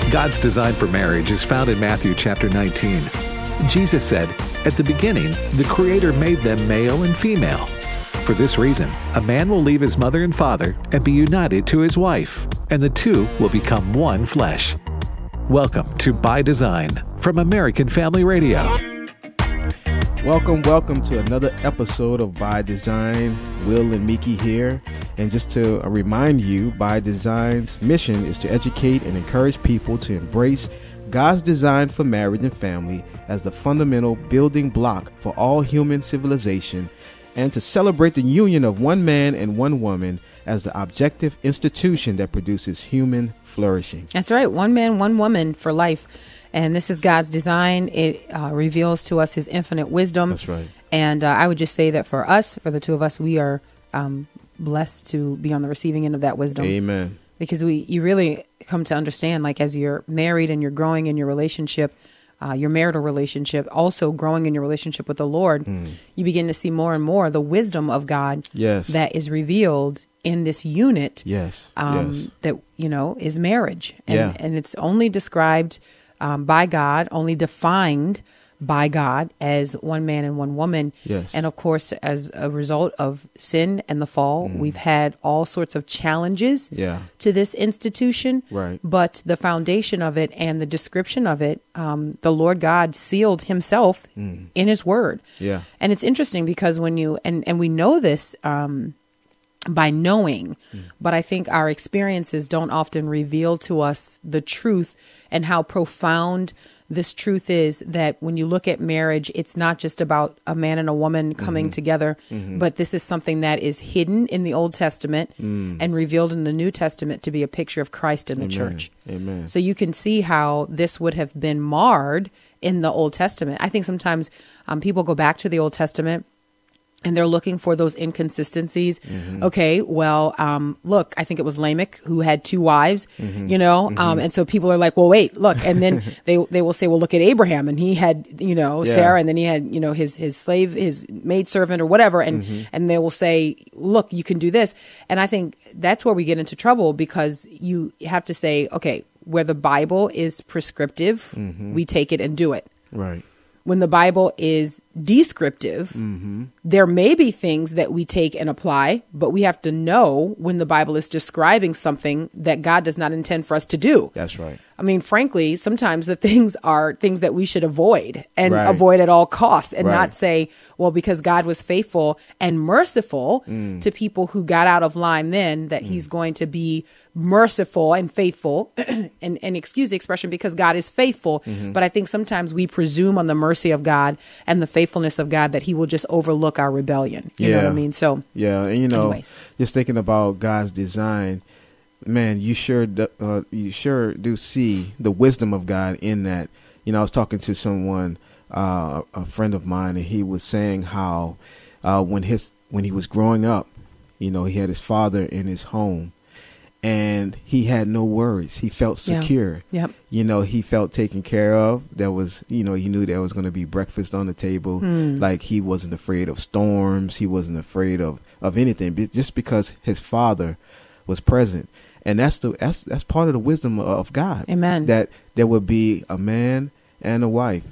God's design for marriage is found in Matthew chapter 19. Jesus said, "At the beginning, the Creator made them male and female. For this reason, a man will leave his mother and father and be united to his wife, and the two will become one flesh." Welcome to By Design from American Family Radio. Welcome to another episode of By Design. Will and Miki here. And just to remind you, By Design's mission is to educate and encourage people to embrace God's design for marriage and family as the fundamental building block for all human civilization, and to celebrate the union of one man and one woman as the objective institution that produces human flourishing. That's right. One man, one woman for life. And this is God's design. It reveals to us his infinite wisdom. That's right. And I would just say that for us, for the two of us, we are blessed to be on the receiving end of that wisdom. Amen. Because you really come to understand, like, as you're married and you're growing in your relationship, your marital relationship, also growing in your relationship with the Lord, you begin to see more and more the wisdom of God that is revealed in this unit that, is marriage. And it's only described by God, only defined by God as one man and one woman. Yes. And of course, as a result of sin and the fall, we've had all sorts of challenges to this institution. Right. But the foundation of it and the description of it, the Lord God sealed himself in his word. Yeah. And it's interesting because when you, and we know this, by knowing, but I think our experiences don't often reveal to us the truth and how profound this truth is, that when you look at marriage, it's not just about a man and a woman coming together, but this is something that is hidden in the Old Testament and revealed in the New Testament to be a picture of Christ in the church. Amen. So you can see how this would have been marred in the Old Testament. I think sometimes people go back to the Old Testament and they're looking for those inconsistencies. Okay, well, look, I think it was Lamech who had two wives, and so people are like, well, wait, look. And then they will say, well, look at Abraham, and he had, Sarah, and then he had, his slave, his maidservant or whatever. And they will say, look, you can do this. And I think that's where we get into trouble, because you have to say, okay, where the Bible is prescriptive, we take it and do it. Right. When the Bible is descriptive, there may be things that we take and apply, but we have to know when the Bible is describing something that God does not intend for us to do. That's right. I mean, frankly, sometimes the things are things that we should avoid and avoid at all costs, and not say, well, because God was faithful and merciful to people who got out of line then, that he's going to be merciful and faithful and excuse the expression, because God is faithful. But I think sometimes we presume on the mercy of God and the faithfulness of God that he will just overlook our rebellion. You know what I mean? So, and anyways. Just thinking about God's design, man, you sure do see the wisdom of God in that. I was talking to someone, a friend of mine, and he was saying how when he was growing up, he had his father in his home, and he had no worries. He felt secure. Yep. He felt taken care of. There was, he knew there was going to be breakfast on the table. Like, he wasn't afraid of storms. He wasn't afraid of anything, just because his father was present. And that's part of the wisdom of God. Amen. That there would be a man and a wife,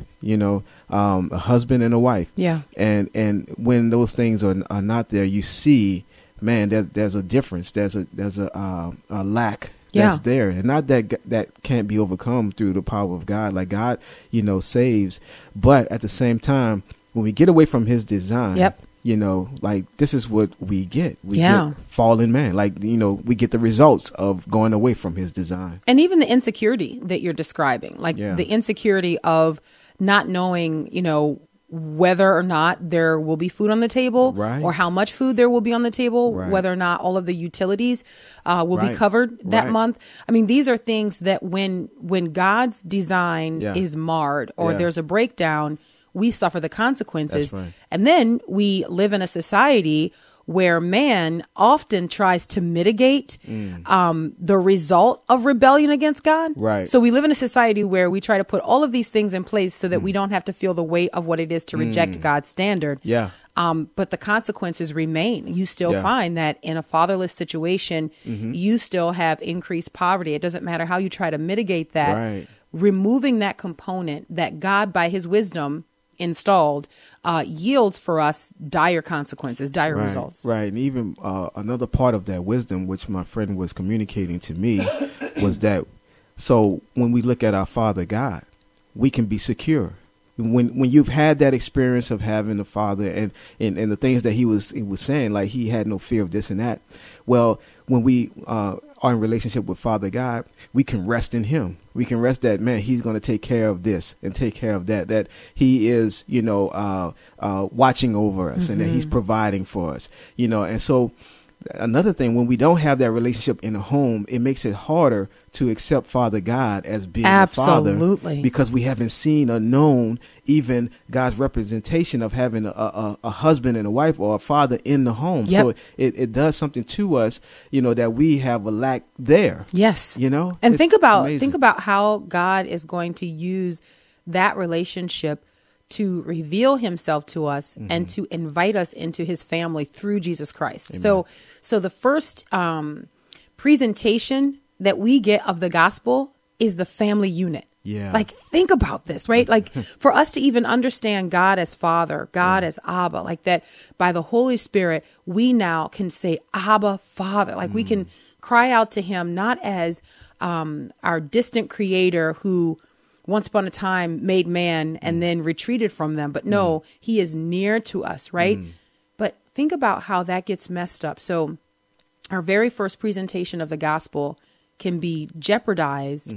a husband and a wife. Yeah. And when those things are not there, you see, man, there's a difference. There's a lack that's there, and not that can't be overcome through the power of God. Like, God, saves, but at the same time, when we get away from his design, like, this is what we get. We get fallen man. Like, we get the results of going away from his design. And even the insecurity that you're describing, like the insecurity of not knowing, whether or not there will be food on the table, or how much food there will be on the table, whether or not all of the utilities will be covered that month. I mean, these are things that when God's design is marred, or there's a breakdown, we suffer the consequences. And then we live in a society where man often tries to mitigate the result of rebellion against God. Right. So we live in a society where we try to put all of these things in place so that we don't have to feel the weight of what it is to reject God's standard. Yeah. But the consequences remain. You still find that in a fatherless situation, you still have increased poverty. It doesn't matter how you try to mitigate that. Right. Removing that component that God, by his wisdom, installed yields for us dire consequences, dire results. Right. And even another part of that wisdom, which my friend was communicating to me, was that so when we look at our Father God, we can be secure. When you've had that experience of having a father and the things that he was saying, like he had no fear of this and that. Well, when we are in relationship with Father God, we can rest in him. We can rest that, man, he's going to take care of this and take care of that, that he is, watching over us and that he's providing for us, and so another thing, when we don't have that relationship in a home, it makes it harder to accept Father God as being a father, because we haven't seen or known even God's representation of having a husband and a wife or a father in the home. Yep. So it does something to us, that we have a lack there. Yes. And think about how God is going to use that relationship to reveal himself to us and to invite us into his family through Jesus Christ. Amen. So the first presentation that we get of the gospel is the family unit. Yeah. Like, think about this, right? Like, for us to even understand God as Father, God as Abba, like that by the Holy Spirit, we now can say Abba, Father. Like, we can cry out to him not as our distant creator who once upon a time made man and then retreated from them. But no, he is near to us, right? But think about how that gets messed up. So our very first presentation of the gospel can be jeopardized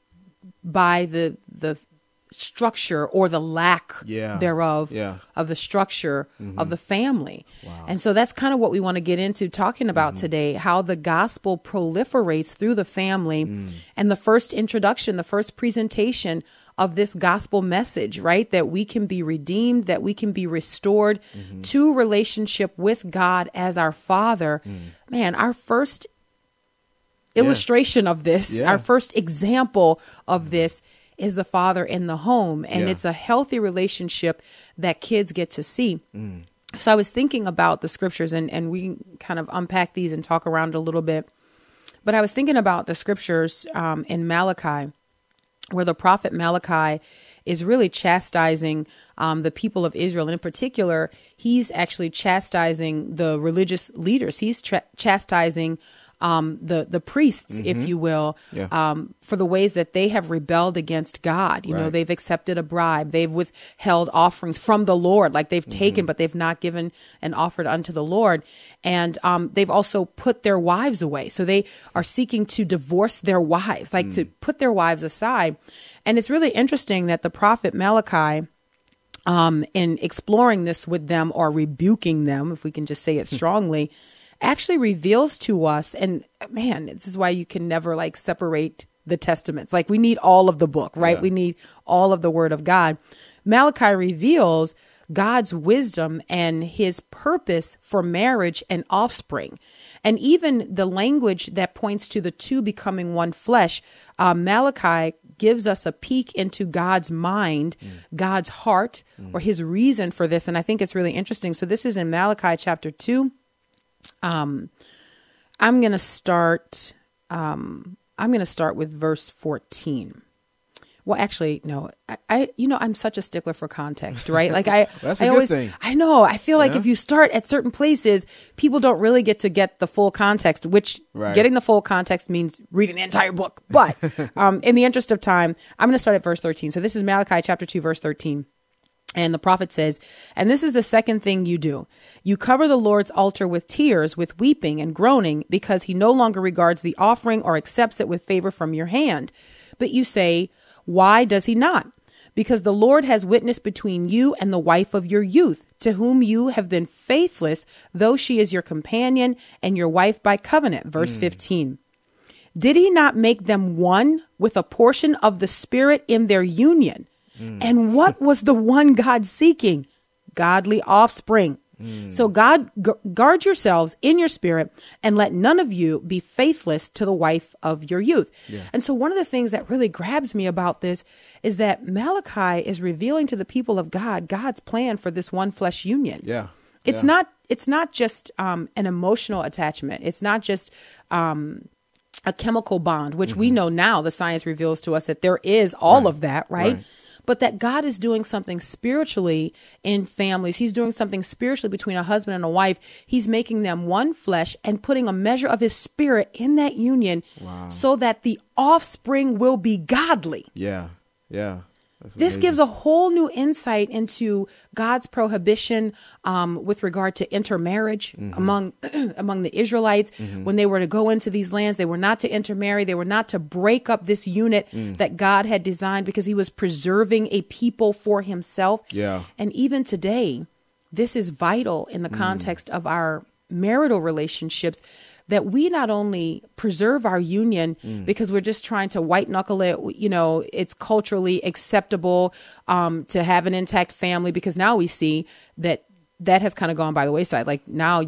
by the structure or the lack thereof of the structure of the family. Wow. And so that's kind of what we want to get into talking about today, how the gospel proliferates through the family and the first introduction, the first presentation of this gospel message, right? That we can be redeemed, that we can be restored to relationship with God as our Father. Man, our first illustration of this, our first example of this is the father in the home. And it's a healthy relationship that kids get to see. So I was thinking about the scriptures and we can kind of unpack these and talk around a little bit. But I was thinking about the scriptures in Malachi, where the prophet Malachi is really chastising the people of Israel. And in particular, he's actually chastising the religious leaders. He's chastising the priests, if you will, for the ways that they have rebelled against God. You know, they've accepted a bribe. They've withheld offerings from the Lord, like they've taken, but they've not given and offered unto the Lord. And they've also put their wives away. So they are seeking to divorce their wives, like to put their wives aside. And it's really interesting that the prophet Malachi, in exploring this with them or rebuking them, if we can just say it strongly, actually reveals to us, and man, this is why you can never like separate the testaments. Like we need all of the book, right? Yeah. We need all of the word of God. Malachi reveals God's wisdom and his purpose for marriage and offspring. And even the language that points to the two becoming one flesh, Malachi gives us a peek into God's mind, God's heart, or his reason for this. And I think it's really interesting. So this is in Malachi chapter 2. I'm going to start with verse 14. Well, actually, no, I'm such a stickler for context, right? Like that's a good thing. I know. I feel like if you start at certain places, people don't really get to get the full context, which getting the full context means reading the entire book. But, in the interest of time, I'm going to start at verse 13. So this is Malachi chapter 2, verse 13. And the prophet says, and this is the second thing you do. You cover the Lord's altar with tears, with weeping and groaning, because he no longer regards the offering or accepts it with favor from your hand. But you say, why does he not? Because the Lord has witnessed between you and the wife of your youth, to whom you have been faithless, though she is your companion and your wife by covenant. Verse 15. Did he not make them one with a portion of the Spirit in their union? And what was the one God seeking? Godly offspring. So guard yourselves in your spirit, and let none of you be faithless to the wife of your youth. Yeah. And so one of the things that really grabs me about this is that Malachi is revealing to the people of God, God's plan for this one flesh union. Yeah. It's not just an emotional attachment. It's not just a chemical bond, which we know now the science reveals to us that there is all of that, right? But that God is doing something spiritually in families. He's doing something spiritually between a husband and a wife. He's making them one flesh and putting a measure of his spirit in that union so that the offspring will be godly. Yeah. Yeah. That's This amazing. gives a whole new insight into God's prohibition with regard to intermarriage among the Israelites. When they were to go into these lands, they were not to intermarry. They were not to break up this unit that God had designed, because he was preserving a people for himself. Yeah. And even today, this is vital in the context of our marital relationships, that we not only preserve our union because we're just trying to white knuckle it, it's culturally acceptable to have an intact family, because now we see that has kind of gone by the wayside. Like now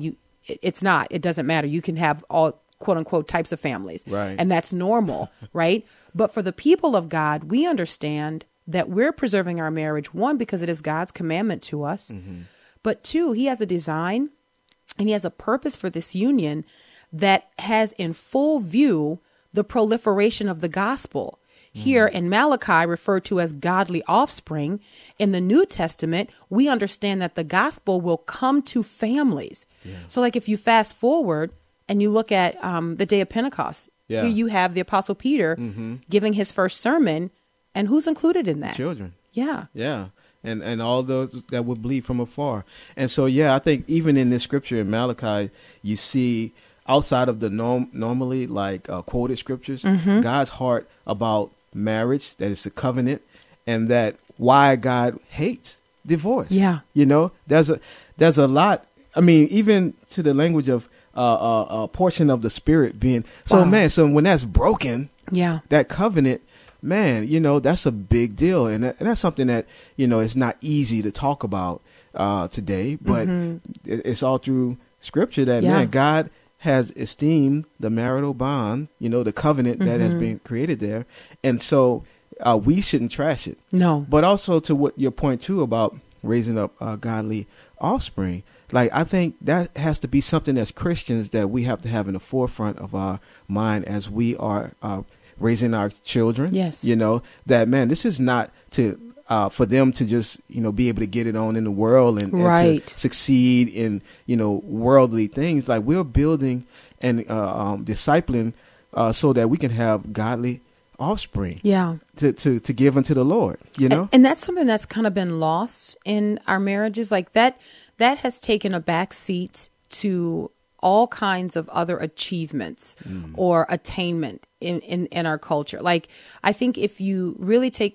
it doesn't matter. You can have all quote unquote types of families. Right. And that's normal, right? But for the people of God, we understand that we're preserving our marriage, one, because it is God's commandment to us, but two, he has a design and he has a purpose for this union that has in full view the proliferation of the gospel. Here in Malachi, referred to as godly offspring. In the New Testament, we understand that the gospel will come to families. Yeah. So like if you fast forward and you look at the day of Pentecost, here you have the Apostle Peter giving his first sermon. And who's included in that? Children. Yeah. Yeah. And all those that would bleed from afar. And so, I think even in this scripture in Malachi, you see outside of the normally like quoted scriptures, God's heart about marriage, that it's a covenant, and that why God hates divorce. Yeah. There's a lot. I mean, even to the language of a portion of the spirit being so, man. So when that's broken, that covenant, man, that's a big deal. And that's something that, it's not easy to talk about today, but it's all through scripture that, man, God has esteemed the marital bond, the covenant that has been created there. And so we shouldn't trash it. No. But also to what your point, too, about raising up godly offspring. Like, I think that has to be something as Christians that we have to have in the forefront of our mind as we are raising our children. Yes. That, man, this is not to for them to just, be able to get it on in the world and to succeed in, worldly things. Like, we're building and discipling so that we can have godly offspring. Yeah. To give unto the Lord, And that's something that's kind of been lost in our marriages. Like that has taken a back seat to all kinds of other achievements or attainment in our culture. Like, I think if you really take,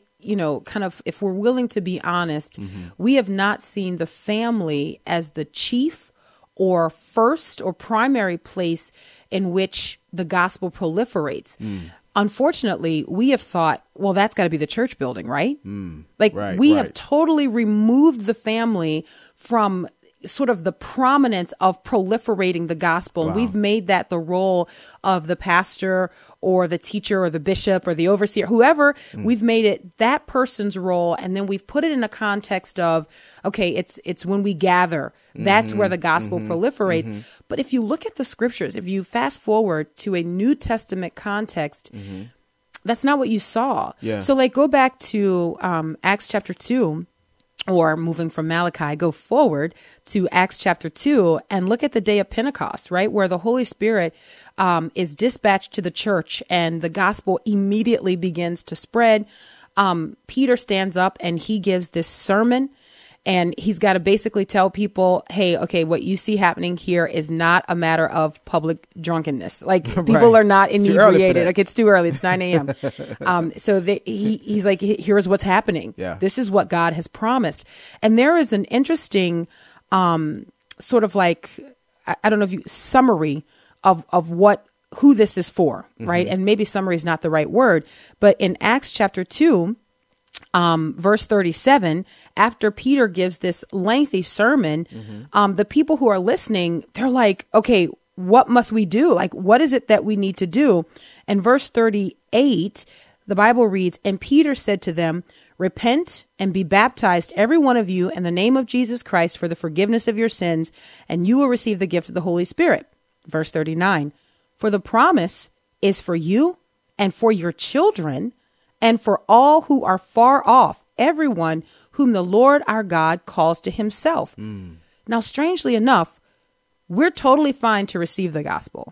if we're willing to be honest, we have not seen the family as the chief or first or primary place in which the gospel proliferates. Unfortunately, we have thought, well, that's got to be the church building, right? We have totally removed the family from sort of the prominence of proliferating the gospel. And we've made that the role of the pastor or the teacher or the bishop or the overseer, whoever. We've made it that person's role. And then we've put it in a context of, okay, it's when we gather, that's where the gospel proliferates. But if you look at the scriptures, if you fast forward to a New Testament context, that's not what you saw. Yeah. So like go back to Acts chapter 2. Or moving from Malachi, go forward to Acts chapter 2 and look at the day of Pentecost, right? Where the Holy Spirit is dispatched to the church and the gospel immediately begins to spread. Peter stands up and he gives this sermon. And he's got to basically tell people, hey, okay, what you see happening here is not a matter of public drunkenness. Like people are not inebriated. Like it's too early. It's 9 a.m. So he's like, here's what's happening. Yeah. This is what God has promised. And there is an interesting sort of like, I don't know if you summary of who this is for, right? And maybe summary is not the right word, but in Acts chapter 2, verse 37, after Peter gives this lengthy sermon, the people who are listening, they're like, okay, what must we do? Like, what is it that we need to do? And verse 38, the Bible reads, and Peter said to them, repent and be baptized, every one of you, in the name of Jesus Christ for the forgiveness of your sins, and you will receive the gift of the Holy Spirit. Verse 39, for the promise is for you and for your children and for all who are far off, everyone whom the Lord our God calls to himself. Now, strangely enough, we're totally fine to receive the gospel.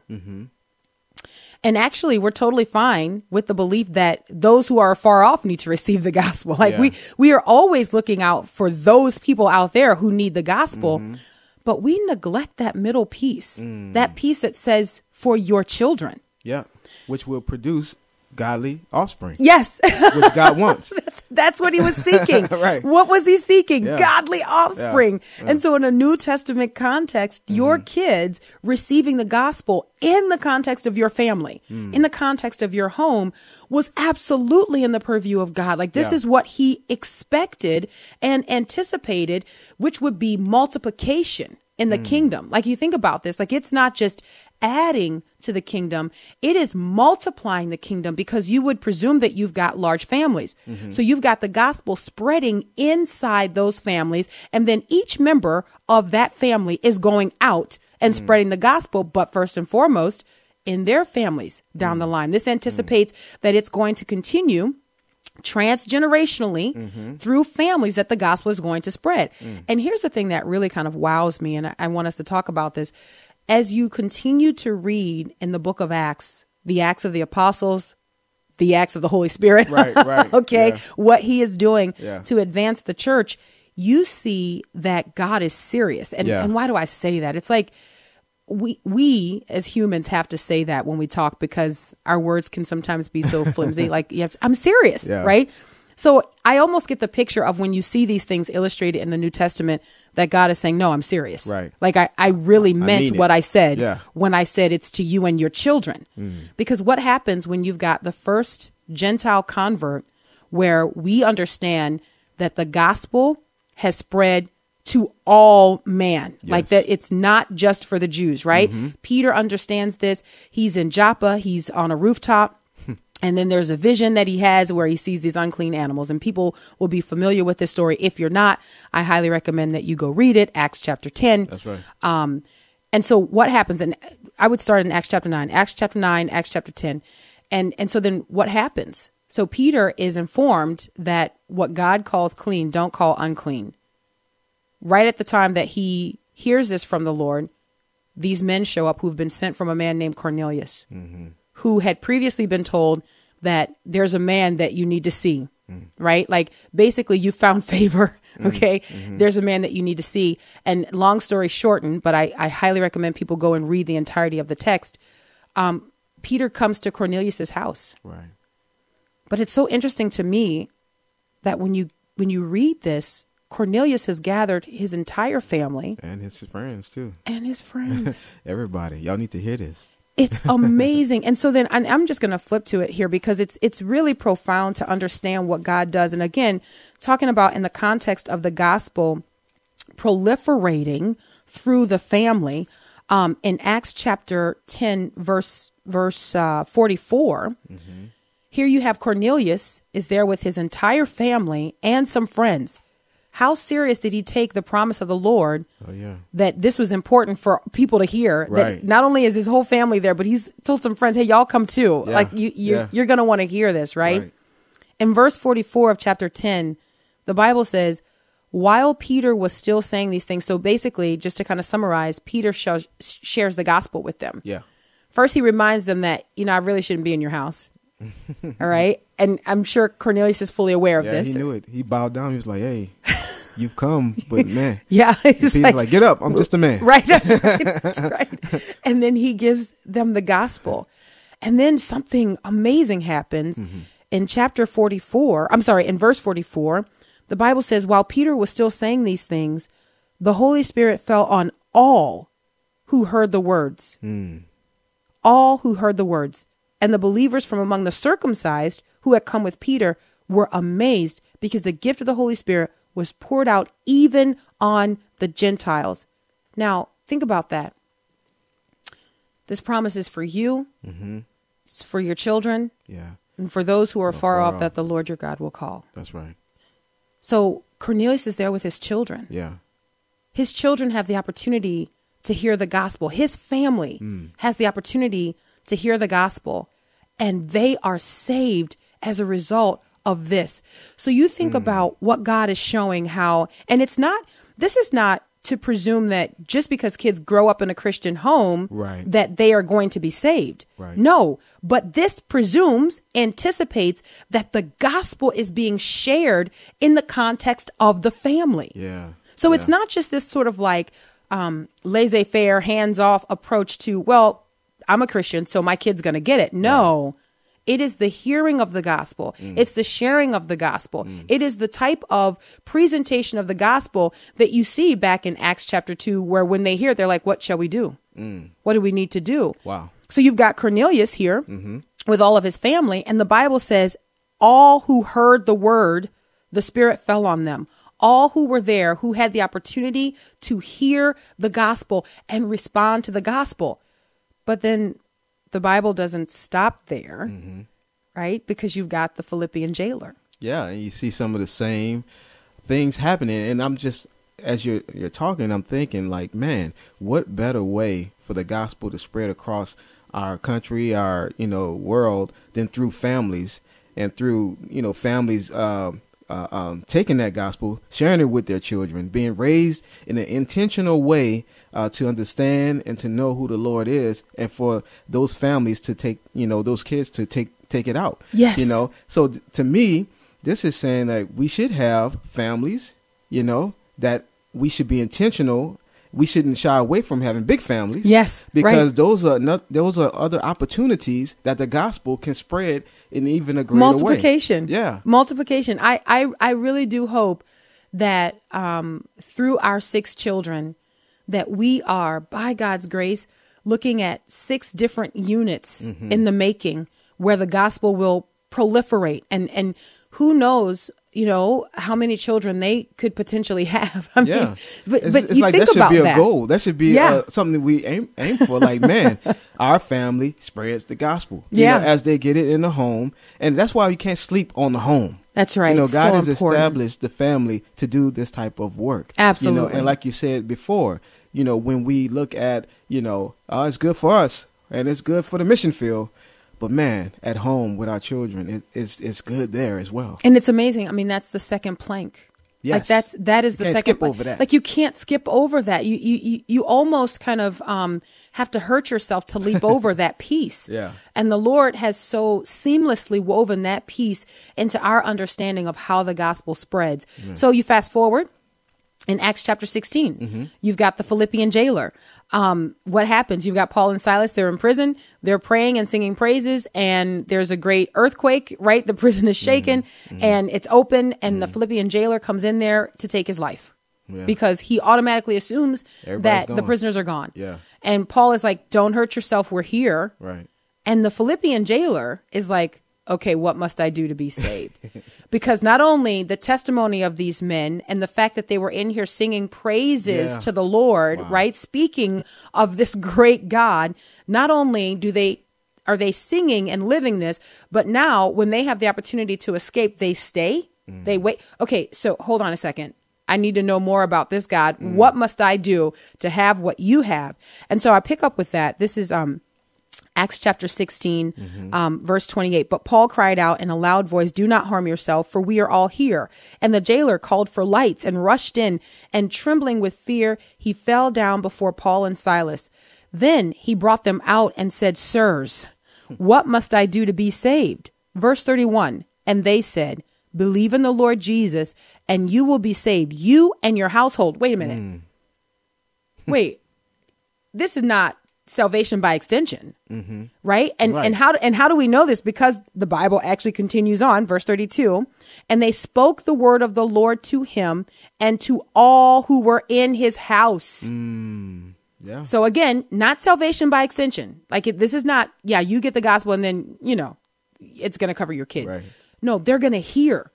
And actually, we're totally fine with the belief that those who are far off need to receive the gospel. Like we are always looking out for those people out there who need the gospel. But we neglect that middle piece, that piece that says for your children. Yeah, which will produce godly offspring. Yes. Which God wants. That's what he was seeking. Right. What was he seeking? Yeah. Godly offspring. Yeah. And so in a New Testament context, your kids receiving the gospel in the context of your family, in the context of your home, was absolutely in the purview of God. Like this is what he expected and anticipated, which would be multiplication in the kingdom. Like you think about this, like it's not just adding to the kingdom, it is multiplying the kingdom, because you would presume that you've got large families. So you've got the gospel spreading inside those families, and then each member of that family is going out and spreading the gospel, but first and foremost in their families down the line. This anticipates that it's going to continue transgenerationally through families that the gospel is going to spread. And here's the thing that really kind of wows me, and I want us to talk about this. As you continue to read in the book of Acts, the Acts of the Apostles, the Acts of the Holy Spirit, right. okay, Yeah. what he is doing Yeah. to advance the church, you see that God is serious. And, Yeah. and why do I say that? It's like, we as humans have to say that when we talk, because our words can sometimes be so flimsy. Like, I'm serious, Yeah. right? So I almost get the picture of when you see these things illustrated in the New Testament, that God is saying, no, I'm serious. Right. Like I really meant mean what it. I said Yeah. when I said it's to you and your children. Because what happens when you've got the first Gentile convert, where we understand that the gospel has spread to all man, like that it's not just for the Jews, right? Peter understands this. He's in Joppa. He's on a rooftop. And then there's a vision that he has where he sees these unclean animals, and people will be familiar with this story. If you're not, I highly recommend that you go read it. Acts chapter 10. That's right. And so what happens? And I would start in Acts chapter 9, Acts chapter 10. And so then what happens? So Peter is informed that what God calls clean, don't call unclean. Right at the time that he hears this from the Lord, these men show up who've been sent from a man named Cornelius, who had previously been told that there's a man that you need to see, right? Like basically you found favor. Okay. There's a man that you need to see. And long story shortened, but I highly recommend people go and read the entirety of the text. Peter comes to Cornelius's house. Right. But it's so interesting to me that when you read this, Cornelius has gathered his entire family And his friends too. and his friends. Everybody. Y'all need to hear this. It's amazing. And so then I'm just going to flip to it here, because it's really profound to understand what God does. And again, talking about in the context of the gospel proliferating through the family, in Acts chapter 10, verse 44, here you have Cornelius is there with his entire family and some friends. How serious did he take the promise of the Lord? Oh, yeah. That this was important for people to hear. Right. That not only is his whole family there, but he's told some friends, hey, y'all come too. Yeah. Like you're going to want to hear this, right? In verse 44 of chapter 10, the Bible says, while Peter was still saying these things, so basically, just to kind of summarize, Peter shares the gospel with them. Yeah. First, he reminds them that, I really shouldn't be in your house. All right. And I'm sure Cornelius is fully aware of Yeah, this. he knew it. He bowed down. He was like, hey, you've come, but man. Yeah. He's Peter's like, get up. I'm just a man. Right. That's right. That's right. And then he gives them the gospel. And then something amazing happens in chapter 44. I'm sorry, in verse 44, the Bible says, while Peter was still saying these things, the Holy Spirit fell on all who heard the words. All who heard the words. And the believers from among the circumcised who had come with Peter were amazed because the gift of the Holy Spirit was poured out even on the Gentiles. Now, think about that. This promise is for you, it's for your children, and for those who are far off that the Lord your God will call. That's right. So Cornelius is there with his children. Yeah. His children have the opportunity to hear the gospel. His family has the opportunity to hear the gospel, and they are saved as a result of this. So you think about what God is showing how, and this is not to presume that just because kids grow up in a Christian home, that they are going to be saved. Right. No, but this anticipates that the gospel is being shared in the context of the family. Yeah. So it's not just this sort of like laissez-faire, hands-off approach to, well, I'm a Christian, so my kid's going to get it. No, it is the hearing of the gospel. It's the sharing of the gospel. It is the type of presentation of the gospel that you see back in Acts chapter 2, where when they hear it, they're like, what shall we do? What do we need to do? Wow. So you've got Cornelius here with all of his family, and the Bible says all who heard the word, the Spirit fell on them. All who were there, who had the opportunity to hear the gospel and respond to the gospel. But then the Bible doesn't stop there, right? Because you've got the Philippian jailer. Yeah, and you see some of the same things happening. And I'm just, as you're talking, I'm thinking like, man, what better way for the gospel to spread across our country, our, world than through families and through, families taking that gospel, sharing it with their children, being raised in an intentional way to understand and to know who the Lord is, and for those families to take, those kids to take it out. Yes. So to me, this is saying that we should have families, that we should be intentional. We shouldn't shy away from having big families. Yes, because right. those are other opportunities that the gospel can spread in even a greater multiplication. way. Yeah, multiplication. I really do hope that through our 6 children, that we are, by God's grace, looking at 6 different units in the making where the gospel will proliferate, and who knows, how many children they could potentially have. I mean, but it's you like think that should about be a that. goal. That should be something we aim for. Like, man, our family spreads the gospel. As they get it in the home, and that's why you can't sleep on the home. That's right. God has established the family to do this type of work. Absolutely. And like you said before, when we look at, it's good for us and it's good for the mission field. But man, at home with our children, it's good there as well. And it's amazing. I mean, that's the second plank. Yes. Like that is the second plank. Over that. Like you can't skip over that. You almost kind of have to hurt yourself to leap over that piece. Yeah. And the Lord has so seamlessly woven that piece into our understanding of how the gospel spreads. Yeah. So you fast forward. In Acts chapter 16, you've got the Philippian jailer. What happens? You've got Paul and Silas. They're in prison. They're praying and singing praises. And there's a great earthquake, right? The prison is shaken and it's open. And the Philippian jailer comes in there to take his life because he automatically assumes that the prisoners are gone. Yeah. And Paul is like, don't hurt yourself. We're here. Right. And the Philippian jailer is like, okay, what must I do to be saved? Because not only the testimony of these men and the fact that they were in here singing praises to the Lord, right? Speaking of this great God, not only are they singing and living this, but now when they have the opportunity to escape, they stay, they wait. Okay, so hold on a second. I need to know more about this God. What must I do to have what you have? And so I pick up with that. This is, Acts chapter 16, verse 28. But Paul cried out in a loud voice, "Do not harm yourself, for we are all here." And the jailer called for lights and rushed in, and trembling with fear, he fell down before Paul and Silas. Then he brought them out and said, "Sirs, what must I do to be saved?" Verse 31. And they said, "Believe in the Lord Jesus, and you will be saved, you and your household." Wait a minute. Wait, this is not salvation by extension, right? And how do we know this? Because the Bible actually continues on, verse 32, and they spoke the word of the Lord to him and to all who were in his house. Yeah. So again, not salvation by extension. Like this is not, you get the gospel and then, it's going to cover your kids. Right. No, they're going to hear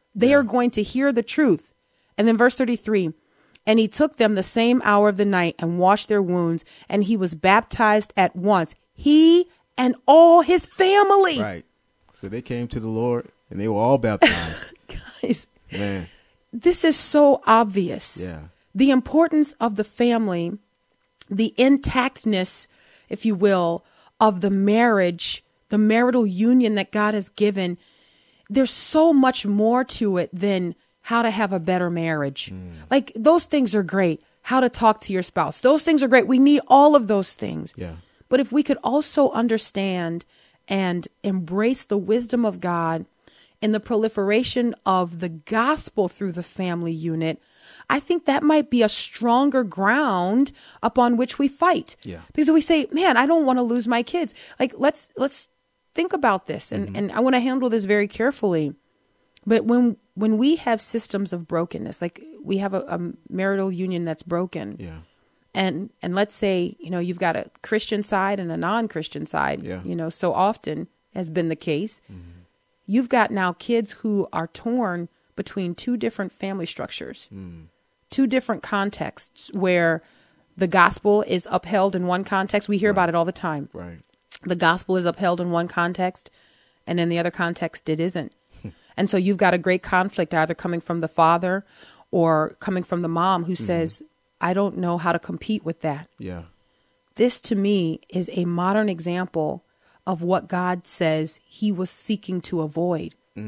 They are going to hear the truth. And then verse 33, and he took them the same hour of the night and washed their wounds, and he was baptized at once, he and all his family. Right. So they came to the Lord and they were all baptized. Guys, Man. this is so obvious. Yeah. The importance of the family, the intactness, if you will, of the marriage, the marital union that God has given. There's so much more to it than how to have a better marriage. Like, those things are great. How to talk to your spouse. Those things are great. We need all of those things. Yeah. But if we could also understand and embrace the wisdom of God in the proliferation of the gospel through the family unit, I think that might be a stronger ground upon which we fight. Yeah. Because we say, man, I don't want to lose my kids. Like, let's think about this. And I want to handle this very carefully. But when we have systems of brokenness, like we have a marital union that's broken. Yeah. And let's say, you've got a Christian side and a non-Christian side, Yeah. So often has been the case. You've got now kids who are torn between two different family structures, two different contexts where the gospel is upheld in one context. We hear about it all the time. Right. The gospel is upheld in one context, and in the other context, it isn't. And so you've got a great conflict either coming from the father or coming from the mom who says, I don't know how to compete with that. Yeah. This to me is a modern example of what God says he was seeking to avoid. Do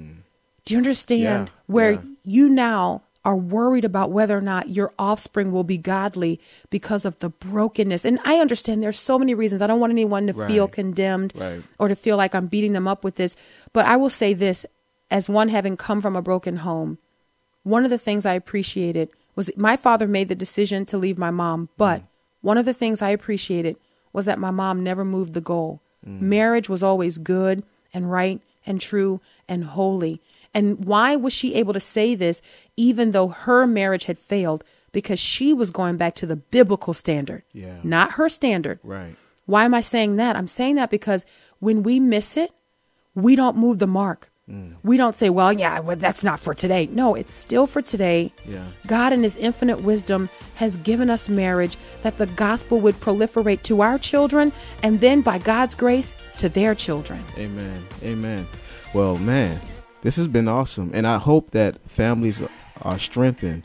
you understand? Yeah, Where yeah. you now are worried about whether or not your offspring will be godly because of the brokenness. And I understand there's so many reasons. I don't want anyone to feel Right. condemned Right. or to feel like I'm beating them up with this. But I will say this, as one having come from a broken home, one of the things I appreciated was that my father made the decision to leave my mom. But one of the things I appreciated was that my mom never moved the goal. Marriage was always good and right and true and holy. And why was she able to say this even though her marriage had failed? Because she was going back to the biblical standard, not her standard. Right. Why am I saying that? I'm saying that because when we miss it, we don't move the mark. We don't say, well, that's not for today. No, it's still for today. Yeah. God in his infinite wisdom has given us marriage that the gospel would proliferate to our children and then by God's grace to their children. Amen. Amen. Well, man, this has been awesome. And I hope that families are strengthened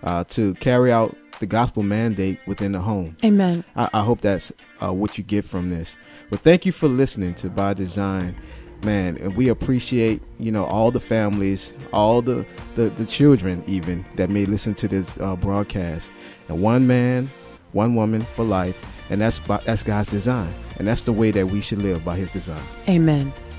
to carry out the gospel mandate within the home. Amen. I hope that's what you get from this. But thank you for listening to By Design. Man, and we appreciate, all the families, all the children even that may listen to this broadcast. And one man, one woman for life. And that's God's design. And that's the way that we should live, by his design. Amen.